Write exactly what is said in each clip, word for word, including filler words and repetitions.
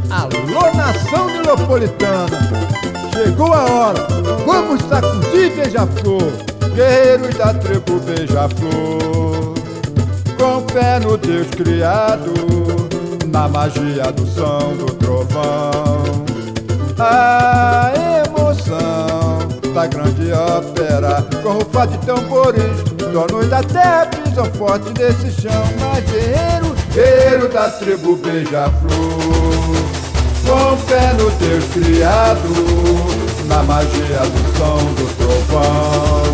Alô, nação nilopolitana, chegou a hora, vamos sacudir beija-flor, guerreiros da tribo beija-flor, com fé no Deus criado, na magia do som do trovão, a emoção da grande ópera, com rufa de tambores, donos da terra pisam forte nesse chão, mas guerreiro, guerreiro da tribo beija-flor, com fé no Deus criado, na magia do som do trovão,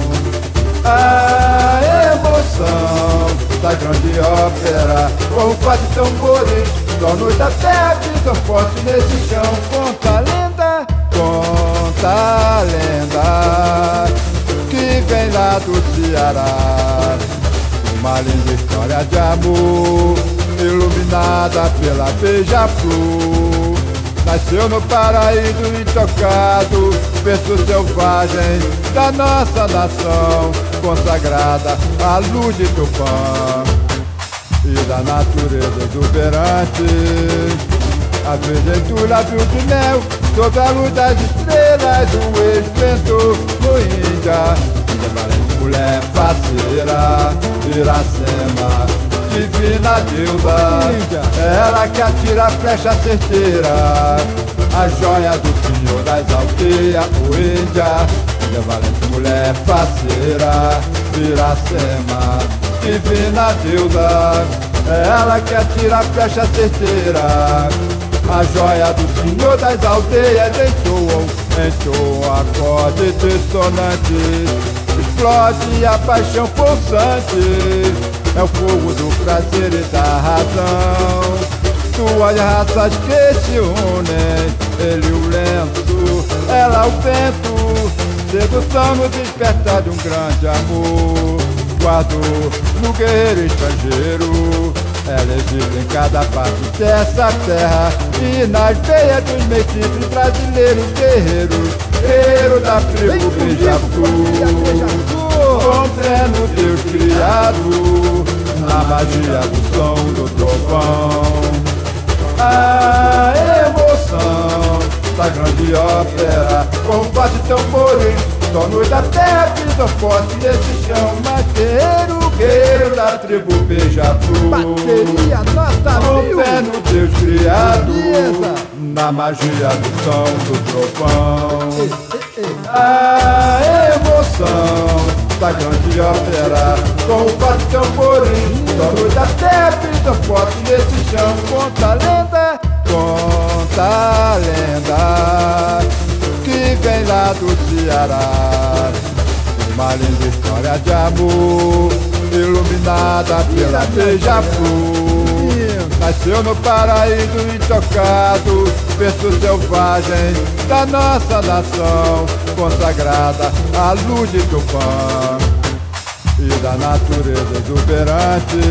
a emoção da grande ópera, com rufa de tambores, donos da terra pisam forte nesse chão. Conta a lenda, conta a lenda, que vem lá do Ceará, uma linda história de amor, iluminada pela beija-flor. Nasceu no paraíso intocado, berço selvagem da nossa nação, consagrada à luz de Tupã e da natureza exuberante. A ventura viu de mel, sob a luz das estrelas, o esplendor do Índia, valente mulher faceira, Iracema, divina deusa, ela que atira a flecha certeira, a joia do senhor das aldeias, o Índia, valente mulher faceira, Iracema, divina deusa, ela que atira a flecha certeira, a joia do senhor das aldeias entoam, entoam acorde dissonante, explode a paixão pulsante, é o fogo do prazer e da razão, duas raças que se unem, ele o lenço, ela o vento, sedução no despertar de um grande amor, guardo no guerreiro estrangeiro, ela existe em cada parte dessa terra, e nas veias dos mestiços brasileiros guerreiros, guerreiro da tribo beija-flor, com fé no Deus criado, na magia do som do trovão, a emoção da grande ópera, com forte tambores, donos da terra pisam forte nesse chão, mas guerreiro, guerreiro da tribo beija-flor, bateria nota mil, com fé no Deus criado, beleza, na magia do som do trovão, a emoção da grande ópera, com o forte tamborim, donos da terra pisam forte nesse chão. Conta a lenda, conta a lenda, que vem lá do Ceará, uma linda história de amor, iluminada pela beija-flor. Nasceu no paraíso intocado, berço selvagem da nossa nação, consagrada à luz de Tupã e da natureza exuberante.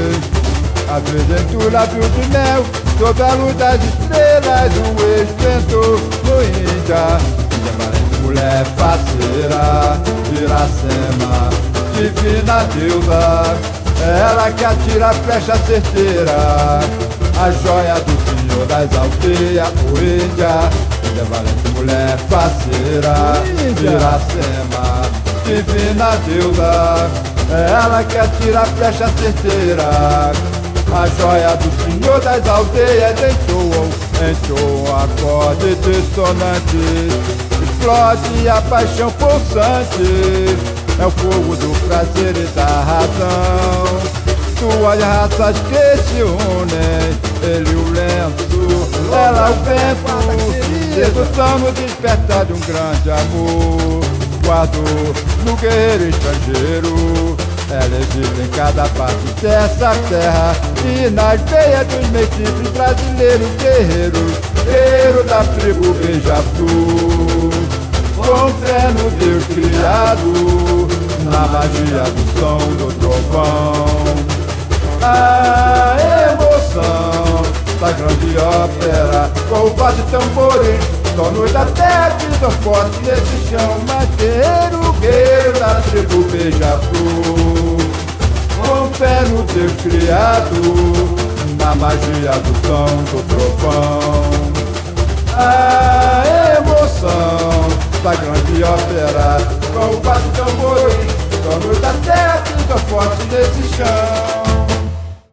A ventura viu de mel, sob a luz das estrelas, o esplendor do Índia, valente mulher faceira, Iracema, divina deusa, ela que atira a flecha certeira, a joia do senhor das aldeias, o Índia, valente mulher faceira, Iracema, divina deusa, ela que atira a flecha certeira, a joia do senhor das aldeias entoam, entoam acorde dissonante, explode a paixão pulsante, é o fogo do prazer e da razão, duas raças que se unem, ele o lenço, ela o vento, sedução no despertar de um grande amor, guardo no guerreiro estrangeiro, ela existe em cada parte dessa terra, e nas veias dos mestiços brasileiros guerreiros, guerreiro da tribo beija-flor, com fé no Deus criado, na magia do som do trovão, a emoção da grande ópera, com o forte tamborim, donos da terra pisam forte nesse chão, mas guerreiro, guerreiro da tribo beija-flor, com fé no Deus criado, na magia do som do trovão. A emoção da grande ópera, com o quatro tambores, dono da terra, fica forte nesse chão.